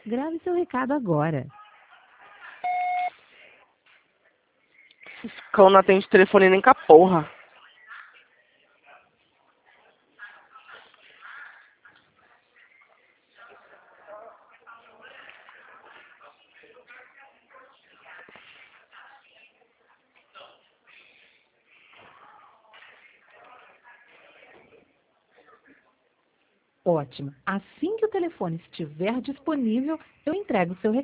Grave seu recado agora. Esse cão não atende telefone nem com a porra. Ótimo. Assim que o telefone estiver disponível, eu entrego o seu recado.